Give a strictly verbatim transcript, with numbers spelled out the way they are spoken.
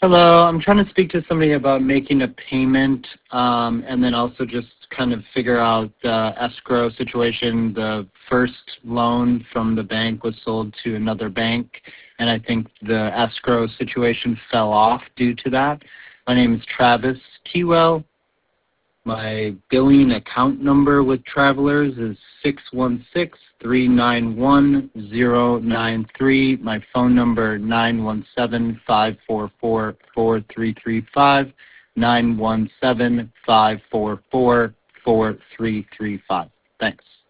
Hello, I'm trying to speak to somebody about making a payment um, and then also just kind of figure out the escrow situation. The first loan from the bank was sold to another bank, and I think the escrow situation fell off due to that. My name is Travis Keywell. My billing account number with Travelers is six one six, three nine one, zero nine three. My phone number nine one seven, five four four, four three three five, nine one seven, five four four, four three three five. Thanks.